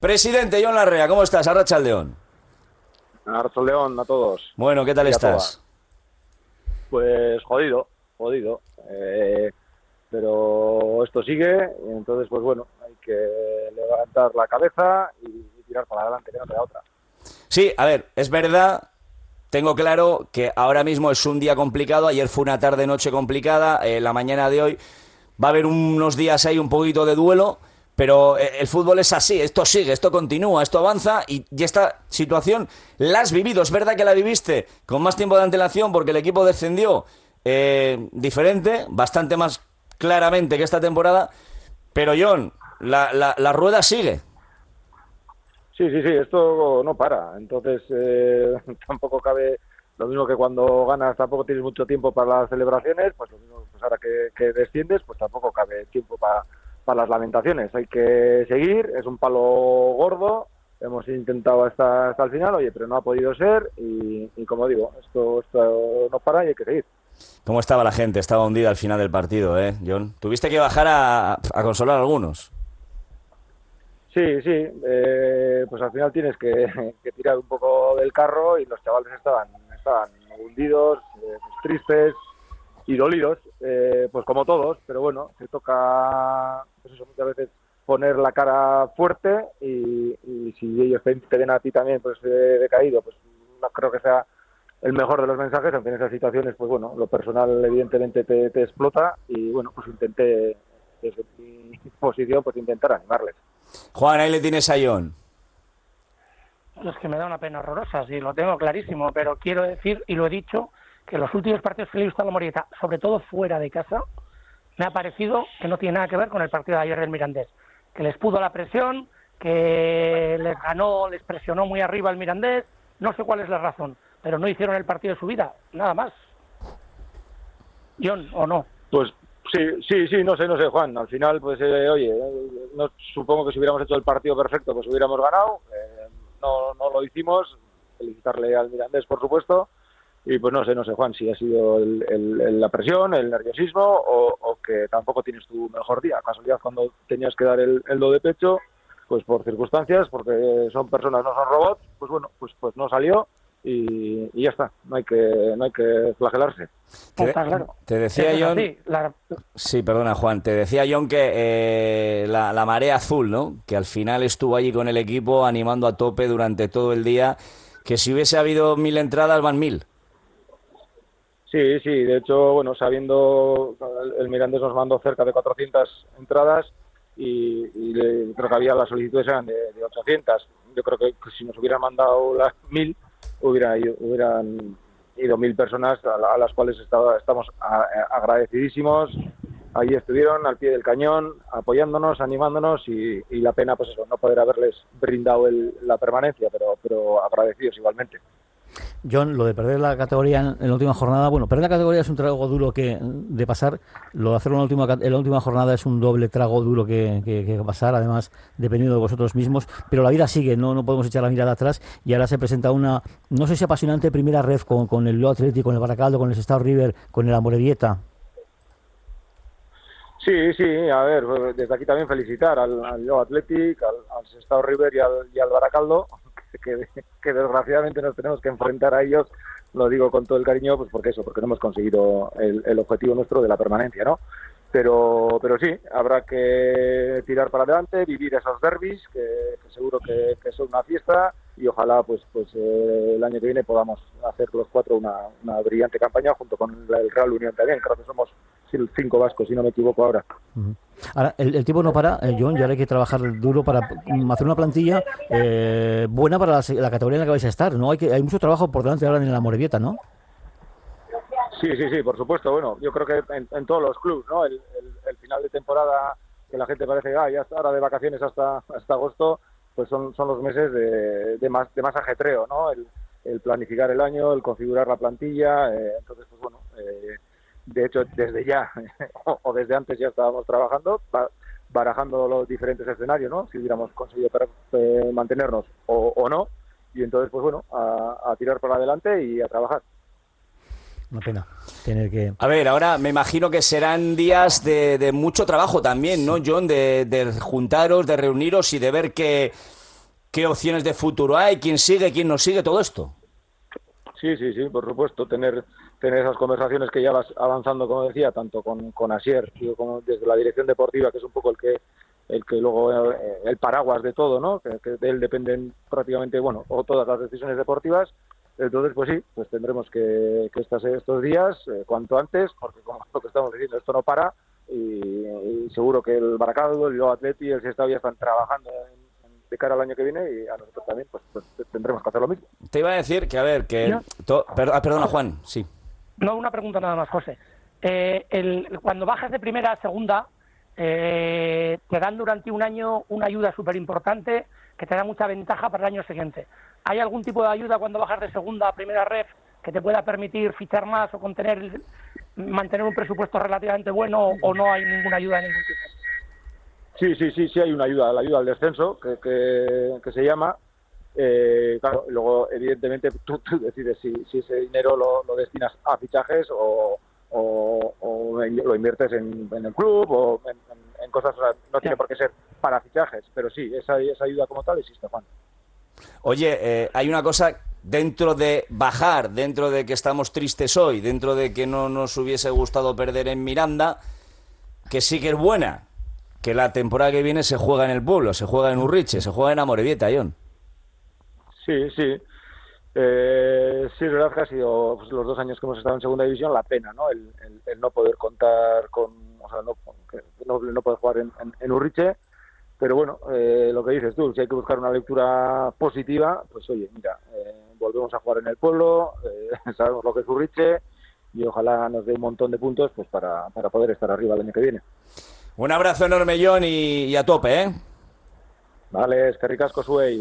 Presidente Jon Larrea, ¿cómo estás? Arratsaldeon. Arratsaldeon a todos. Bueno, ¿qué tal estás? Pues jodido. Pero esto sigue, y entonces pues bueno, hay que levantar la cabeza y tirar para adelante, que no queda otra. Sí, a ver, es verdad, tengo claro que ahora mismo es un día complicado, ayer fue una tarde-noche complicada, la mañana de hoy va a haber unos días ahí un poquito de duelo, pero el fútbol es así, esto sigue, esto continúa, esto avanza y esta situación la has vivido. Es verdad que la viviste con más tiempo de antelación porque el equipo descendió diferente, bastante más claramente que esta temporada, pero Jon, la rueda sigue. Sí, esto no para, entonces tampoco cabe, lo mismo que cuando ganas tampoco tienes mucho tiempo para las celebraciones, pues lo mismo, pues ahora que desciendes, pues tampoco cabe tiempo para las lamentaciones. Hay que seguir, es un palo gordo, hemos intentado hasta el final, oye, pero no ha podido ser y como digo, esto no para y hay que seguir. ¿Cómo estaba la gente? Estaba hundida al final del partido, Jon? Tuviste que bajar a consolar a algunos. Sí, pues al final tienes que tirar un poco del carro y los chavales estaban hundidos, tristes y dolidos, pues como todos, pero bueno, se toca, pues eso, muchas veces poner la cara fuerte y si ellos te ven a ti también pues decaído, pues no creo que sea el mejor de los mensajes, aunque en esas situaciones, pues bueno, lo personal evidentemente te explota y bueno, pues intenté desde mi posición pues intentar animarles. Juan, ahí le tienes a Jon. Es que me da una pena horrorosa, sí, lo tengo clarísimo, pero quiero decir, y lo he dicho, que los últimos partidos que le he visto a la Morieta, sobre todo fuera de casa, me ha parecido que no tiene nada que ver con el partido de ayer del Mirandés, que les pudo la presión, que les ganó, les presionó muy arriba el Mirandés, no sé cuál es la razón, pero no hicieron el partido de su vida, nada más. Jon, ¿o no? Pues sí, no sé, Juan. Al final, pues, oye, no, supongo que si hubiéramos hecho el partido perfecto, pues hubiéramos ganado. No lo hicimos. Felicitarle al Mirandés, por supuesto. Y pues no sé, Juan, si ha sido la presión, el nerviosismo o que tampoco tienes tu mejor día. Casualidad cuando tenías que dar el do de pecho, pues por circunstancias, porque son personas, no son robots, pues bueno, pues no salió. Y ya está, no hay que flagelarse. Te decía Jon, sí, perdona Juan, te decía Jon que la marea azul, ¿no? Que al final estuvo allí con el equipo animando a tope durante todo el día, que si hubiese habido 1000 entradas van 1000. Sí, de hecho, bueno, sabiendo, el Mirandés nos mandó cerca de 400 entradas y creo que las solicitudes eran de 800. Yo creo que si nos hubieran mandado las 1000 hubieran ido 1000 personas a las cuales estamos agradecidísimos. Allí estuvieron al pie del cañón, apoyándonos, animándonos y la pena, pues eso, no poder haberles brindado la permanencia, pero agradecidos igualmente. Jon, lo de perder la categoría en la última jornada, bueno, perder la categoría es un trago duro de pasar, lo de hacerlo en la última jornada es un doble trago duro que pasar, además, dependiendo de vosotros mismos, pero la vida sigue, no podemos echar la mirada atrás y ahora se presenta una, no sé si apasionante primera ref con el Bilbao Athletic, con el Baracaldo, con el Sestao River, con el Amorebieta. Sí, a ver, desde aquí también felicitar al Bilbao Athletic, al Sestao River y al Baracaldo, que desgraciadamente nos tenemos que enfrentar a ellos, lo digo con todo el cariño, pues porque no hemos conseguido el objetivo nuestro de la permanencia, ¿no? Pero sí, habrá que tirar para adelante, vivir esos derbis, que seguro que son una fiesta, y ojalá pues el año que viene podamos hacer los cuatro una brillante campaña junto con el Real Unión también. Creo que somos 5 vascos, si no me equivoco ahora. Uh-huh. Ahora, el tiempo no para, Jon, ya hay que trabajar duro para hacer una plantilla buena para la categoría en la que vais a estar, ¿no? Hay mucho trabajo por delante ahora en la Amorebieta, ¿no? Sí, por supuesto. Bueno, yo creo que en todos los clubes, ¿no? El final de temporada, que la gente parece ya está ahora de vacaciones hasta agosto, pues son los meses de más ajetreo, ¿no? El planificar el año, el configurar la plantilla, entonces pues bueno, de hecho desde ya o desde antes ya estábamos trabajando, barajando los diferentes escenarios, ¿no? Si hubiéramos conseguido mantenernos o no, y entonces pues bueno, a tirar para adelante y a trabajar. Una pena tener que... A ver, ahora me imagino que serán días de mucho trabajo también, ¿no, Jon? De juntaros, de reuniros y de ver que qué opciones de futuro hay, quién sigue, quién no sigue, todo esto. Sí, por supuesto, tener esas conversaciones que ya vas avanzando, como decía, tanto con Asier, digo, como desde la dirección deportiva, que es un poco el que luego el paraguas de todo, ¿no? Que de él dependen prácticamente, bueno, o todas las decisiones deportivas. Entonces, pues sí, pues tendremos que estos días, cuanto antes, porque como lo que estamos diciendo, esto no para, y seguro que el Baracaldo, el Bilbao Athletic y el Sestao ya están trabajando de cara al año que viene, y a nosotros también pues tendremos que hacer lo mismo. Te iba a decir que, a ver, que... Perdona, Juan, sí. No, una pregunta nada más, José. Cuando bajas de primera a segunda, te dan durante un año una ayuda súper importante que te da mucha ventaja para el año siguiente. ¿Hay algún tipo de ayuda cuando bajas de segunda a primera ref que te pueda permitir fichar más o mantener un presupuesto relativamente bueno, o no hay ninguna ayuda de ningún tipo? Sí, hay una ayuda, la ayuda al descenso, que se llama. Claro, luego, evidentemente, tú decides si ese dinero lo destinas a fichajes o lo inviertes en el club o en cosas. O sea, no tiene por qué ser para fichajes, pero sí, esa ayuda como tal existe, Juan. Oye, hay una cosa, dentro de bajar, dentro de que estamos tristes hoy, dentro de que no nos hubiese gustado perder en Miranda, que sí que es buena, que la temporada que viene se juega en el pueblo, se juega en Urriche, se juega en Amorebieta, Jon. Sí. Sí, es verdad que ha sido, pues, los 2 años que hemos estado en segunda división, la pena, ¿no? El no poder contar o sea, no poder jugar en Urriche, pero bueno, lo que dices tú, si hay que buscar una lectura positiva, pues oye, mira, volvemos a jugar en el pueblo, sabemos lo que es Urriche, y ojalá nos dé un montón de puntos pues para poder estar arriba el año que viene. Un abrazo enorme, Jon, y a tope, ¿eh? Vale, eskerrik asko zuei.